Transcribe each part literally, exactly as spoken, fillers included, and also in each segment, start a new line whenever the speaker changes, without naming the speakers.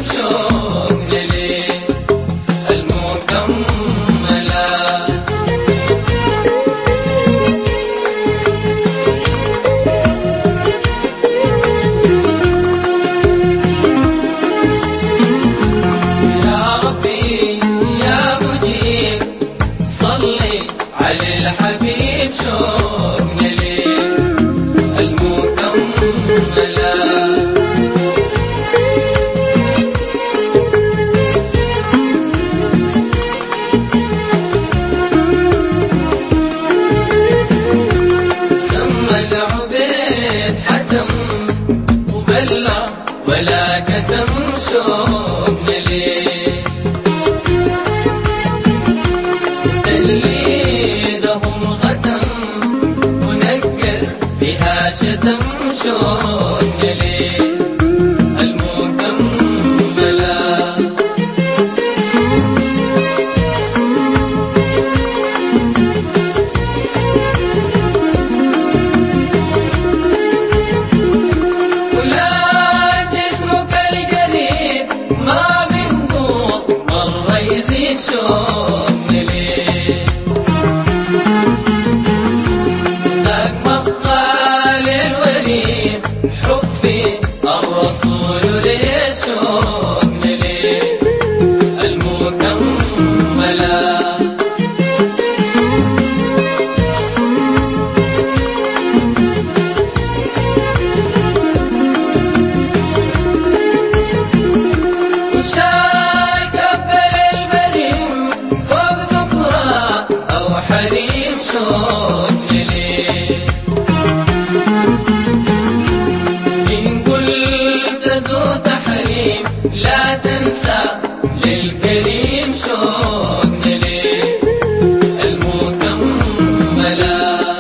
الحبيب شوقنا ليه المكملة. يا ربي يا مجيب صلي على الحبيب شوقنا ليه المكملة. سمى العبيد حتم وبلغ ولا كتم شوقنا ليه تقليدهم ختم ونكر بها شتم شوقنا ليه المكملة. ولاد اسمك الجديد ما بنقص مرة يزيد شوقنا ليه ذاك مخال الوليد حفي الرسول ليه شوقنا ليه المكملة. وشاي كبل البريم فوق ذكرى أو حريم شوقنا ليه إن قلت ذو تحريم لا تنسى للكريم شوقنا ليه المكملة.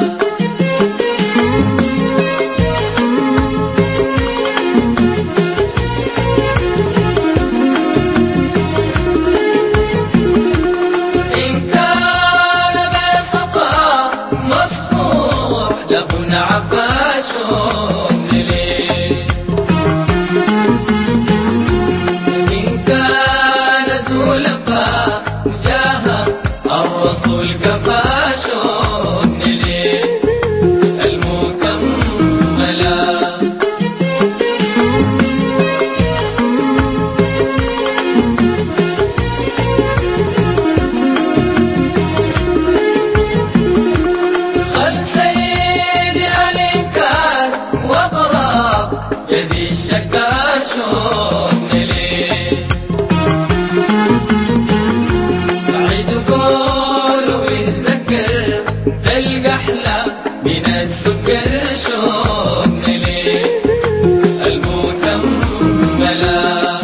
إن كان بالصفا مصفوح له نعفى شوقنا ليه إن كان ذو لفا جاه الرسول كفى شوقنا ليه المكملة. خل سيدي الإنكار واضرب يدي الشكار شوقنا ليه بعيد قول ويتذكر تلقى أحلى من السكر شوقنا ليه المكملة.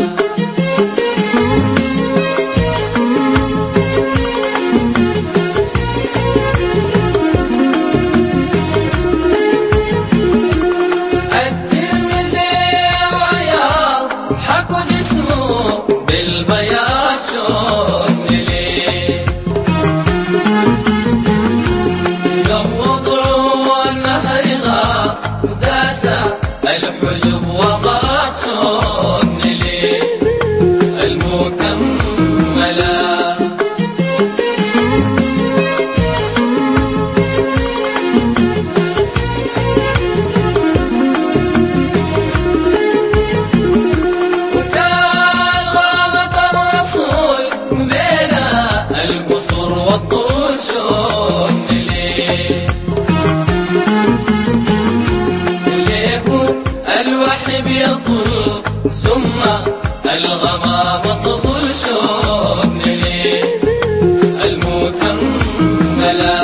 الترمذي وعياض حكوا جسمه بالبياض شوقنا ليه لو وضعوا النهر غاض داس الحجب وغاض شوقنا ليه المكملة. وكان غابة الرسول بين القصور والطول شوقنا ليه ليه الوحي بيطل ثم الغمام تطل شوقنا ليه المكملة.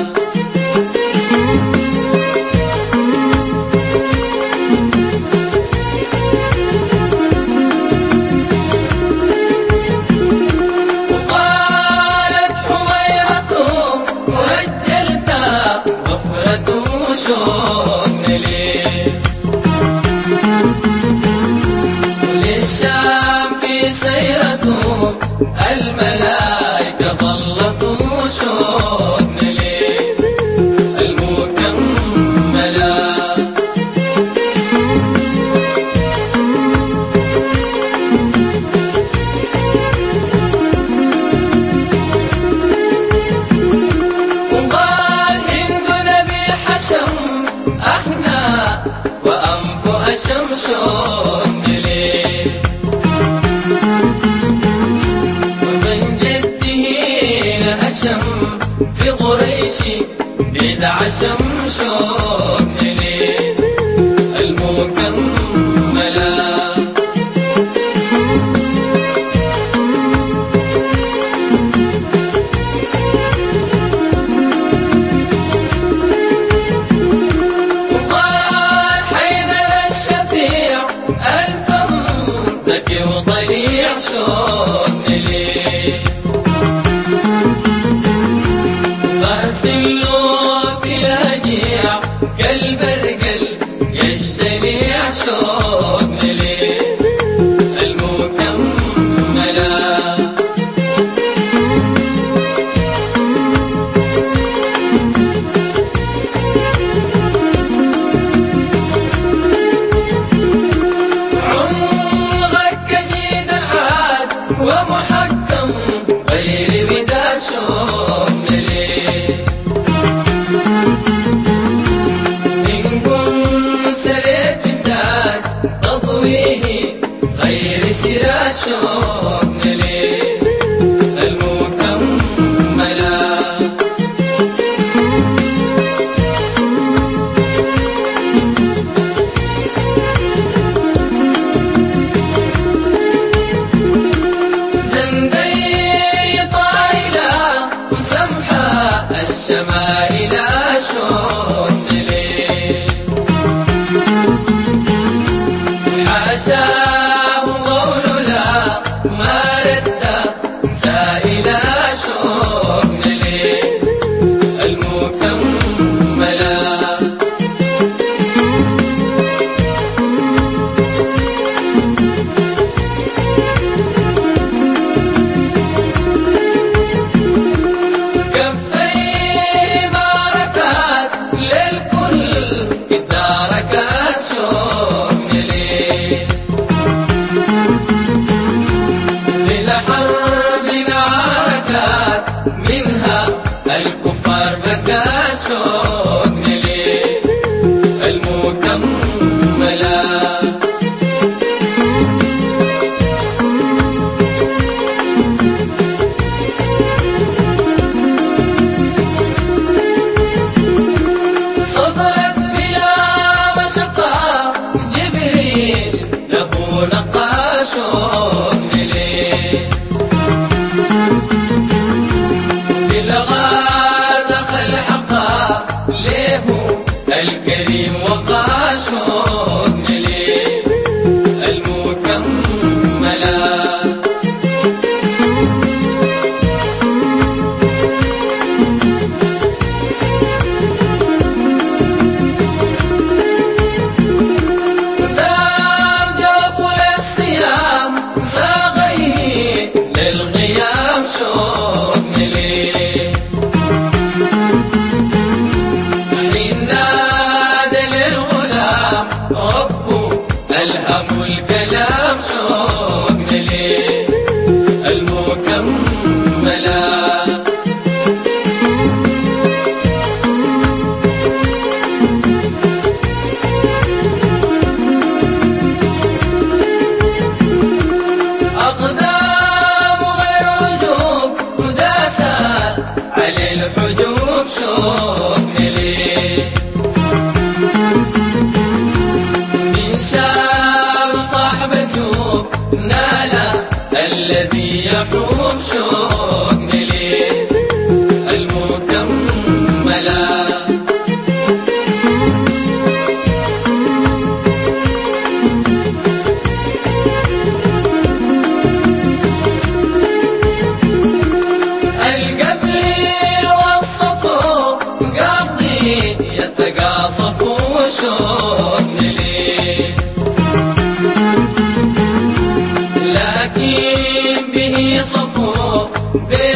وقالت حميرة ورجلت غفرته شوقنا ليه للشام في سيرته الملائكة ظلته شوقنا ليه المكملة. بقريشي بالعشم شوقنا ليه المكملة. وقال حيدر الشفيع الفم ذكي وضليع شوقنا ليه غاسله في الهجيع قلب القلب يجتمع شوقنا ليه المكملة. عمرك جديد العاد ومحكم غير بدا شوقنا ليه إن كنت سريت في الداد تضويه غير سراد شوقنا ليه المكملة. زندي طايلة وسمحة الشمائلة شوقنا ليه حاشاه قول لا ما رد سائلة شوقنا ليه المكملة. كفي بركات للكل الدركات شوقنا ليه للحرب عركات منها الكفار بكات شوقنا ليه المكملة. صدرت بلا مشقة جبريل له نقى شوقنا ليه في الغار دخل حقا ليه الكريم وقى شوقنا ليه المكملة. دام جوف للصيام ساغيه للقيام شوقنا ليه حين نادى للغلام ربه ألهم الكلام شوقنا ليه المكملة. أقدام غير عجوب وداسات على الحجوب شوقنا ليه من شاب صاحب الجوب نال الذي يحوم شوقنا ليه المكملة. القبيل والصفو قاصدي يتقاصفوا شوقنا ليه لكن به صفو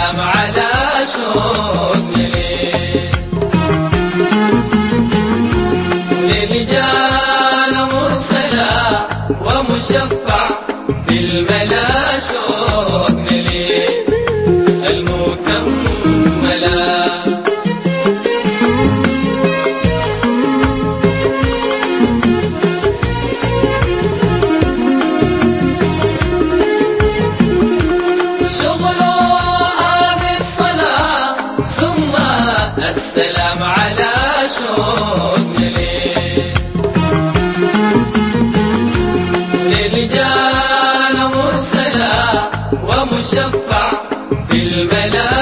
السلام على شوقنا ليه. للي جانا مرسلا ومشفع في الملا شوقنا ليه المكملا. السلام على شوقنا ليه. للي جانا مرسلا ومشفع في الملا